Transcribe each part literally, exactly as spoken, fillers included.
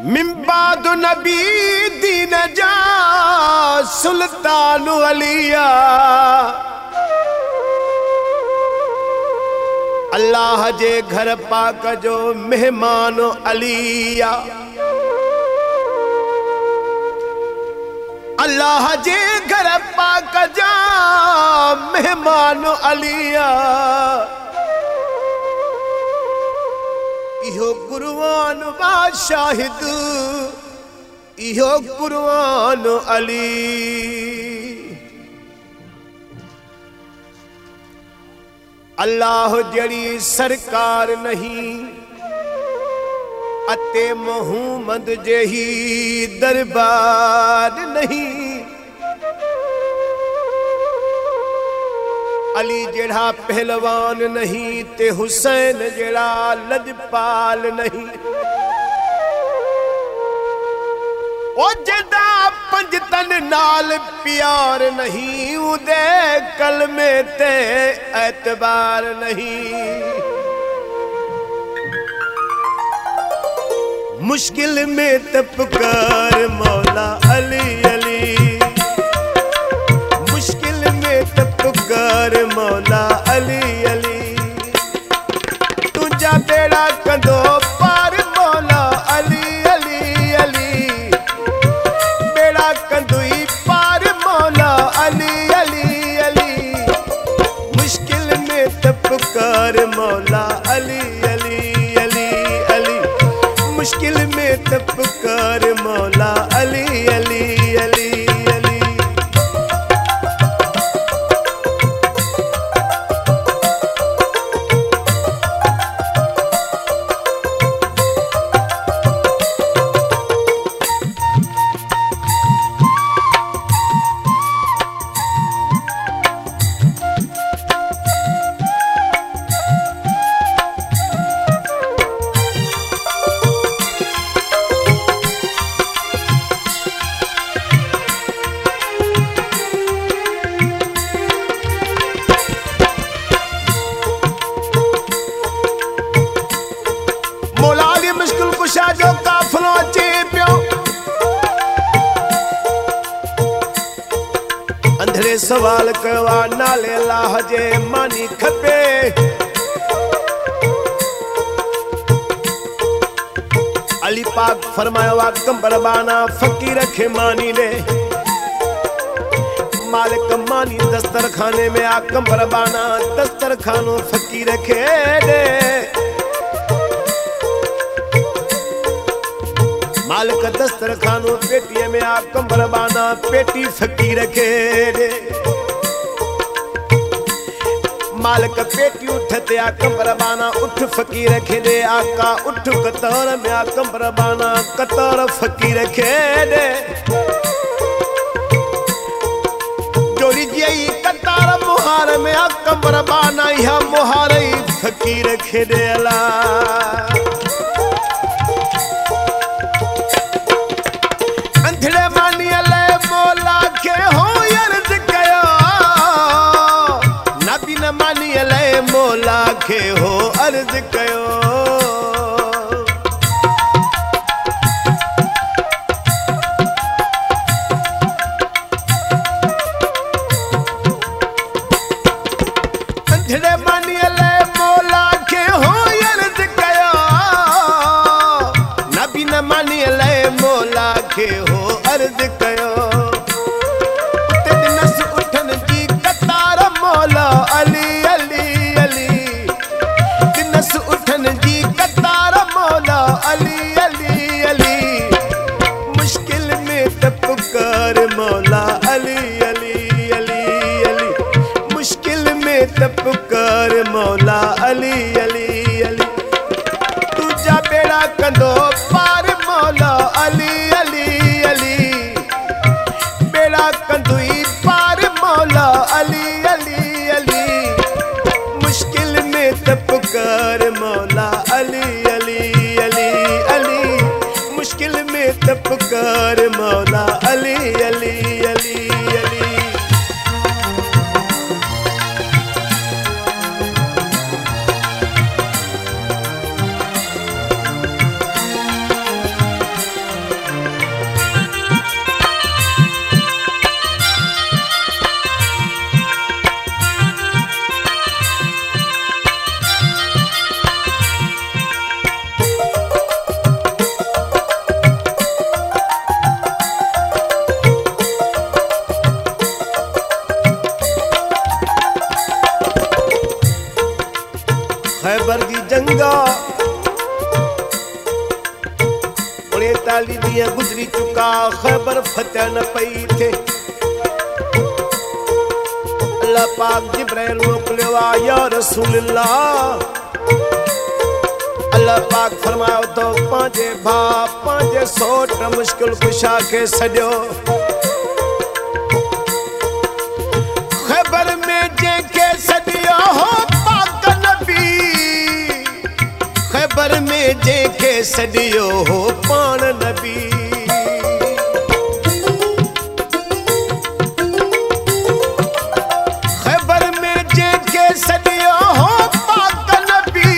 मिम्बादु नबी दीन जा सुल्तान अलिया अल्लाह जे घर पाक जो मेहमान अलिया अल्लाह जे घर पाक जा मेहमान अलिया इहो कुर्बान बा शाहिद इहो कुर्बान अली अल्लाह जड़ी सरकार नहीं अते मोहम्मद जेही दरबार नहीं अली जेड़ा पहलवान नहीं ते हुसैन जेड़ा लजपाल नहीं ओ जेदा पंजतन नाल प्यार नहीं उदे कलमे ते एतबार नहीं मुश्किल में तपकार मौला अली अली मुश्किल में तपकार मौला अली अली तुझा बेड़ा कंदो पार मौला अली अली अली बेड़ा कंदुई पार मौला अली अली अली मुश्किल में तपकार मौला अली अली अली अली मुश्किल में तपकार मौला अली अली अली अली जो काफलो अचे पियो अंधड़े सवाल कयो नाले अल्लाह जे मानी खपे अली पाक फरमायो आ कंबर बाना फकीर खे मानी दे मालिक मानी दस्तर खाने में आ कंबर बाना दस्तर खानो फकीर खे दे मालिक दस्तर खानो पेटी में आ कंबर बाना पेटी फकीर के दे मालिक पेटी उठते आ कंबर बाना उठ फकीर के दे आका उठ कतार में आ कंबर बाना कतार फकीर के दे जोड़ी जी कतार मुहार में आ कंबर बाना यह मुहार फकीर के दे अला मौला के हो अर्ज कयो अंधड़े मानी ले मौला के हो अर्ज कयो नबी न मानी ले मौला के हो अर्ज कयो नस उठन जी कतार मौला अली तपकार मौला अली अली अली तुझा बेड़ा कंदो पार मौला अली अली अली बेड़ा कंदुई पार मौला अली अली अली मुश्किल में तपकार मौला अली अली अली अली मुश्किल में तपकार मौला अली अली अली अली चालीह ॾींहं गुज़री चुका, ख़ैबर फतह न पई थे। अल्लाह पाक जिब्राइल मोकिलियो आहे, या रसूल अल्लाह। अल्लाह पाक फरमायो तो पंहिंजे भाउ पंहिंजे सोट मुश्किल कुशा खे सॼो। ख़ैबर में जंहिंखे सॾियो हो पाक नबी, ख़ैबर में जंहिंखे सॾियो हो पाण नबी। ख़ैबर में जंहिंखे सॾियो हो पाक नबी,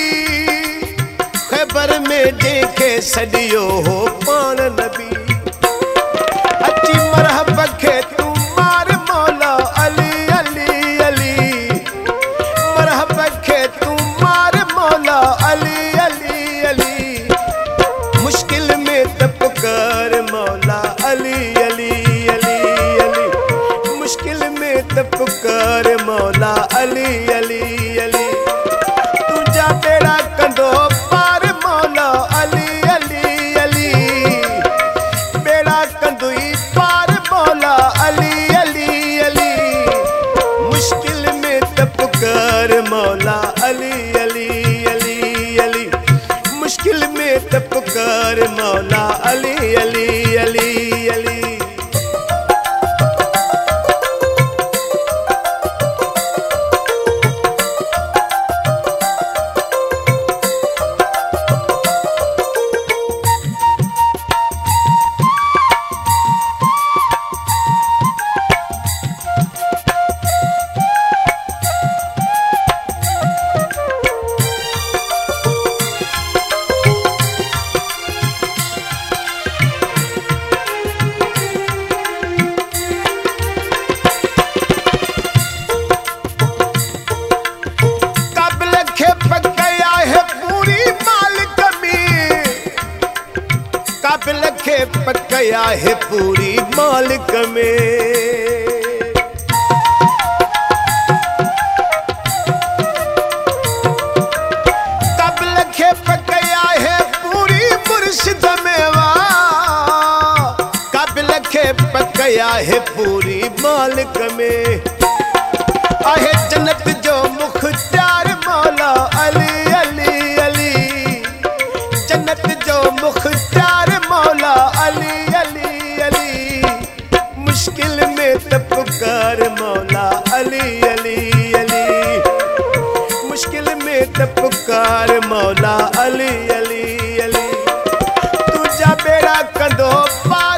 ख़ैबर में जंहिंखे सॾियो हो पाण नबी। अची मरहब खे तूं मार मौला अली अली अली, मरहब खे तूं मार मौला अली अली अली। मुश्किल में त पुकार मौला अली अली अली अली, मुश्किल में त पुकार मौला अली अली अली। तुंहिंजा बेड़ा कंदो पार मौला अली अली अली, बेड़ा कंदुई पार मौला अली अली अली। मुश्किल में त पुकार मौला अली अली अली अली, मुश्किल में त पुकार मौला अली अली अली अली। काबिल खे पकया है पूरी मालिक में। काबिल खे पकया है पूरी मुर्शिद में वाह, काबिल खे पकया है पूरी मालिक में। आहे जन्नत जो मुख्तियार मौला अली अली अली, जन्नत जो मुख्तियार मौला अली अली अली। मुश्किल में त पुकार मौला अली अली अली, मुश्किल में त पुकार मौला अली अली अली। तुझा बेड़ा कंदो पार